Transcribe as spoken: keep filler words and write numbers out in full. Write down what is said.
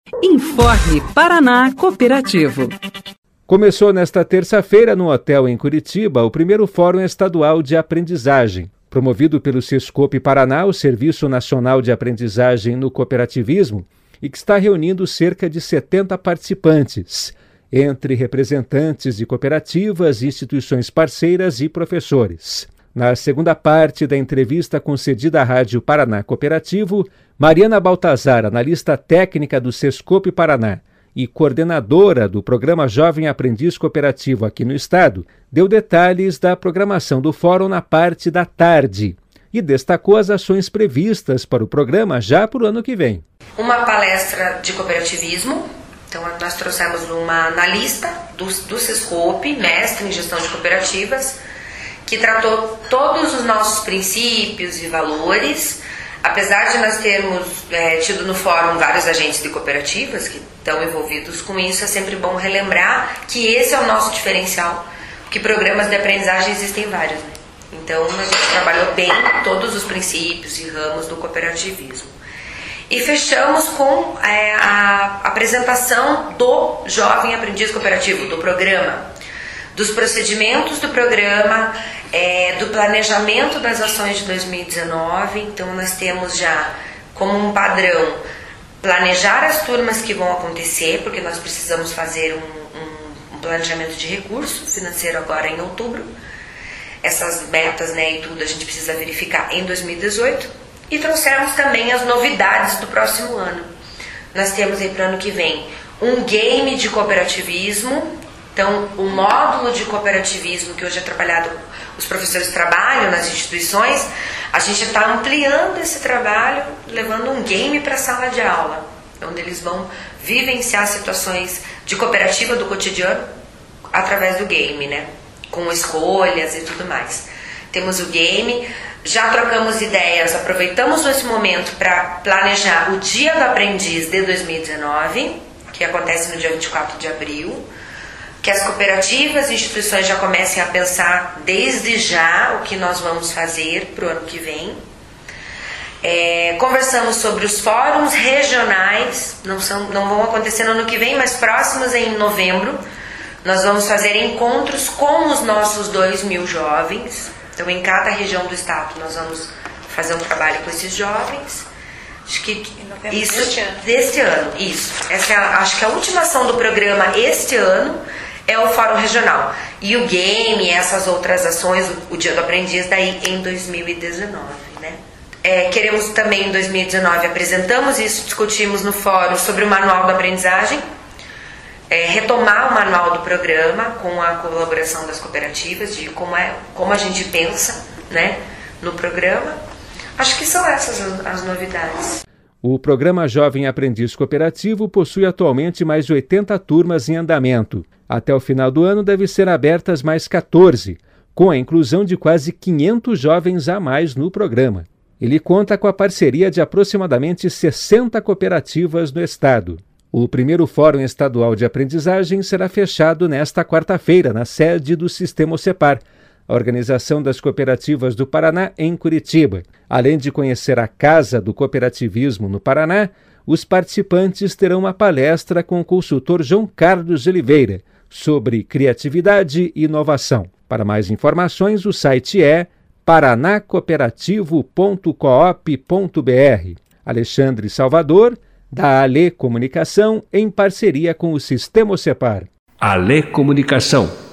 Informe Paraná Cooperativo. Começou nesta terça-feira no hotel em Curitiba o primeiro Fórum Estadual de Aprendizagem. Promovido pelo Sescope Paraná, o Serviço Nacional de Aprendizagem no Cooperativismo, e que está reunindo cerca de setenta participantes, entre representantes de cooperativas, instituições parceiras e professores. Na segunda parte da entrevista concedida à Rádio Paraná Cooperativo, Mariana Baltazar, analista técnica do Sescope Paraná e coordenadora do Programa Jovem Aprendiz Cooperativo aqui no estado, deu detalhes da programação do fórum na parte da tarde e destacou as ações previstas para o programa já para o ano que vem. Uma palestra de cooperativismo, então nós trouxemos uma analista do, do Sescope, mestre em gestão de cooperativas, que tratou todos os nossos princípios e valores. Apesar de nós termos é, tido no fórum vários agentes de cooperativas que estão envolvidos com isso, é sempre bom relembrar que esse é o nosso diferencial, porque programas de aprendizagem existem vários, né? Então a gente trabalhou bem todos os princípios e ramos do cooperativismo. E fechamos com é, a apresentação do Jovem Aprendiz Cooperativo, do programa, dos procedimentos do programa, é, do planejamento das ações de dois mil e dezenove. Então nós temos já como um padrão planejar as turmas que vão acontecer, porque nós precisamos fazer um, um, um planejamento de recurso financeiro agora em outubro. Essas metas, né, e tudo a gente precisa verificar em dois mil e dezoito. E trouxemos também as novidades do próximo ano. Nós temos aí para o ano que vem um game de cooperativismo. Então, o módulo de cooperativismo que hoje é trabalhado, os professores trabalham nas instituições, a gente está ampliando esse trabalho, levando um game para a sala de aula, onde eles vão vivenciar situações de cooperativa do cotidiano através do game, né? Com escolhas e tudo mais. Temos o game, já trocamos ideias, aproveitamos esse momento para planejar o Dia do Aprendiz de dois mil e dezenove, que acontece no dia vinte e quatro de abril, que as cooperativas e instituições já comecem a pensar desde já o que nós vamos fazer para o ano que vem. É, conversamos sobre os fóruns regionais, não, são, não vão acontecer no ano que vem, mas próximos em novembro. Nós vamos fazer encontros com os nossos dois mil jovens. Então, em cada região do estado, nós vamos fazer um trabalho com esses jovens. Acho que isso deste ano. deste ano, isso. Essa é a, acho que a última ação do programa este ano é o Fórum Regional. E o game, essas outras ações, o, o Dia do Aprendiz, daí em dois mil e dezenove, né? É, queremos também em dois mil e dezenove, apresentamos isso, discutimos no fórum sobre o Manual da Aprendizagem, é, retomar o manual do programa com a colaboração das cooperativas, de como, é, como a gente pensa, né, no programa. Acho que são essas as, as novidades. O programa Jovem Aprendiz Cooperativo possui atualmente mais de oitenta turmas em andamento. Até o final do ano devem ser abertas mais quatorze, com a inclusão de quase quinhentos jovens a mais no programa. Ele conta com a parceria de aproximadamente sessenta cooperativas no estado. O primeiro Fórum Estadual de Aprendizagem será fechado nesta quarta-feira, na sede do Sistema OCEPAR, a Organização das Cooperativas do Paraná, em Curitiba. Além de conhecer a Casa do Cooperativismo no Paraná, os participantes terão uma palestra com o consultor João Carlos de Oliveira sobre criatividade e inovação. Para mais informações, o site é paraná cooperativo ponto coop ponto br. Alexandre Salvador, da Ale Comunicação, em parceria com o Sistema OCEPAR. Ale Comunicação.